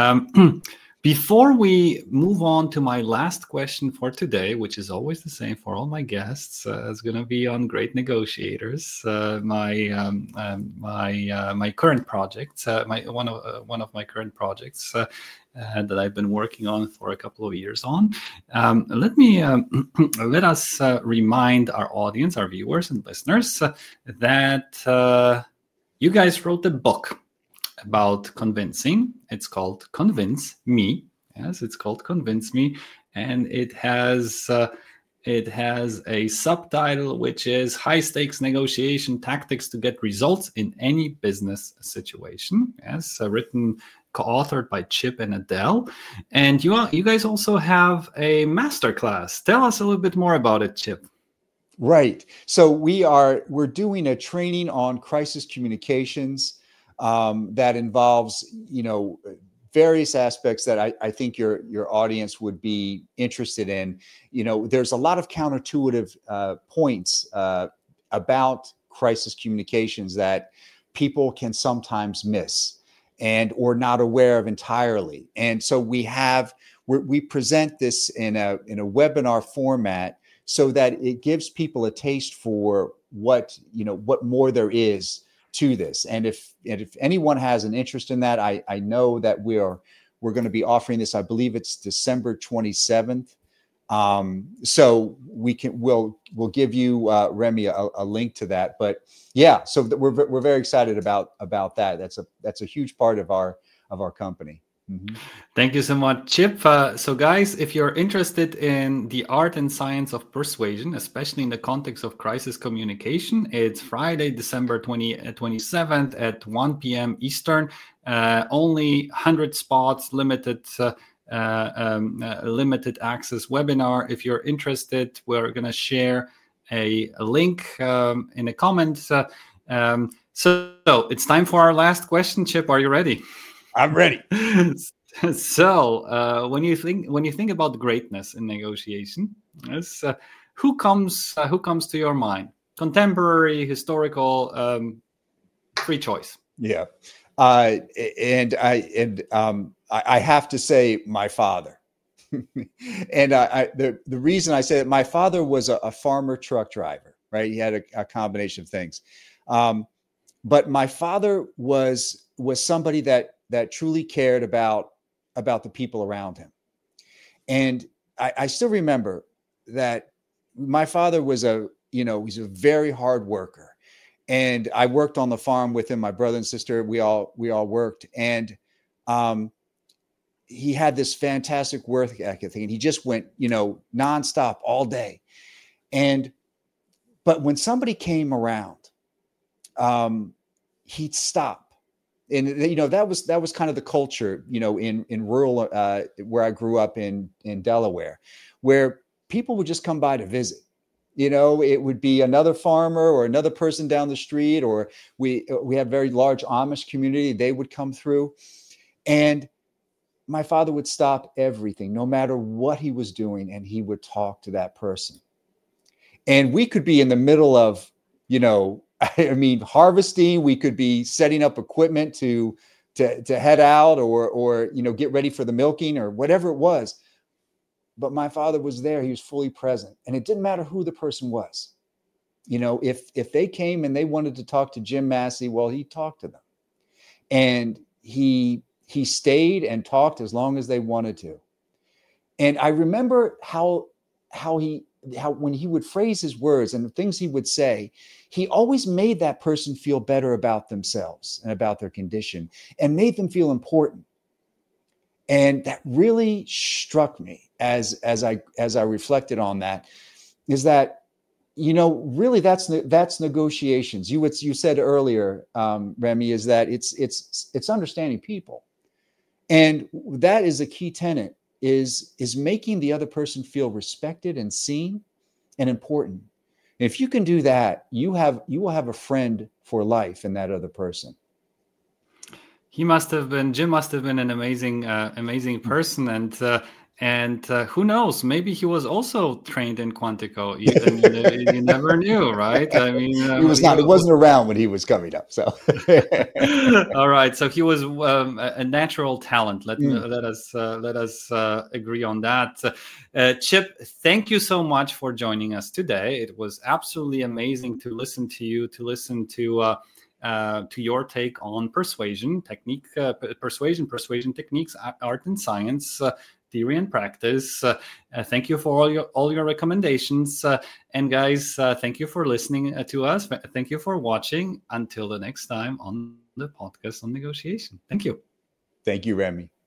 um, before we move on to my last question for today, which is always the same for all my guests, uh, is going to be on Great Negotiators. Uh, my um, um, my uh, my current project, uh, my one of uh, one of my current projects. Uh, Uh, that I've been working on for a couple of years on. Um, let me um, let us uh, remind our audience, our viewers and listeners, uh, that uh, you guys wrote a book about convincing. It's called Convince Me. Yes, it's called Convince Me, and it has uh, it has a subtitle which is High Stakes Negotiation Tactics to Get Results in Any Business Situation. Yes, uh, written. Co-authored by Chip and Adele, and you you guys also have a masterclass. Tell us a little bit more about it, Chip. Right. So we are we're doing a training on crisis communications um, that involves, you know, various aspects that I, I think your your audience would be interested in. You know, there's a lot of counterintuitive uh, points uh, about crisis communications that people can sometimes miss and or not aware of entirely. And so we have, we're, we present this in a in a webinar format so that it gives people a taste for what, you know, what more there is to this. And if and if anyone has an interest in that, I, I know that we are, we're going to be offering this, I believe it's December twenty-seventh. Um, so we can, we'll, we'll give you, uh, Remy, a, a link to that, but yeah, so we're, we're very excited about, about that. That's a, that's a huge part of our, of our company. Mm-hmm. Thank you so much, Chip. Uh, so guys, if you're interested in the art and science of persuasion, especially in the context of crisis communication, it's Friday, December twentieth, twenty-seventh at one p.m. Eastern, uh, only one hundred spots, limited, uh, Uh, um, uh, limited access webinar. If you're interested, we're going to share a, a link um, in the comments. Uh, um, so, so it's time for our last question. Chip, are you ready? I'm ready. So uh, when you think when you think about greatness in negotiation, yes, uh, who comes uh, who comes to your mind? Contemporary, historical, um, free choice. Yeah. Uh, and I and um, I, I have to say my father, and I, I the the reason I say that my father was a, a farmer truck driver, right? He had a, a combination of things, um, but my father was was somebody that that truly cared about about the people around him, and I, I still remember that my father was a you know he's a very hard worker. And I worked on the farm with him, my brother and sister, we all, we all worked. And um, he had this fantastic work ethic and he just went, you know, nonstop all day. And, but when somebody came around um, he'd stop. And you know, that was that was kind of the culture, you know, in in rural uh, where I grew up in in Delaware, where people would just come by to visit. You know, it would be another farmer or another person down the street, or we we have very large Amish community. They would come through, and my father would stop everything, no matter what he was doing, and he would talk to that person. And we could be in the middle of, you know, I mean, harvesting. We could be setting up equipment to to to head out, or or you know, get ready for the milking or whatever it was. But my father was there. He was fully present, and it didn't matter who the person was. You know, if if they came and they wanted to talk to Jim Massey, well, he talked to them, and he he stayed and talked as long as they wanted to. And I remember how how he. how when he would phrase his words and the things he would say, he always made that person feel better about themselves and about their condition, and made them feel important. And that really struck me as, as I, as I reflected on that, is that, you know, really that's, that's negotiations. You, what you said earlier, um, Remy, is that it's, it's, it's understanding people. And that is a key tenet. is is making the other person feel respected and seen and important. And if you can do that, you have you will have a friend for life in that other person. He must have been Jim must have been an amazing uh, amazing person, and uh, and uh, who knows, maybe he was also trained in Quantico. You, you, you never knew, right? I mean, uh, he was not. He wasn't around when he was coming up. So, all right. So he was um, a natural talent. Let mm. let us uh, let us uh, agree on that. Uh, Chip, thank you so much for joining us today. It was absolutely amazing to listen to you, to listen to. Uh, Uh, to your take on persuasion technique, uh, persuasion, persuasion techniques, art and science, uh, theory and practice. Uh, uh, thank you for all your all your recommendations, uh, and guys, uh, thank you for listening uh, to us. Thank you for watching. Until the next time on the podcast on negotiation. Thank you. Thank you, Remy.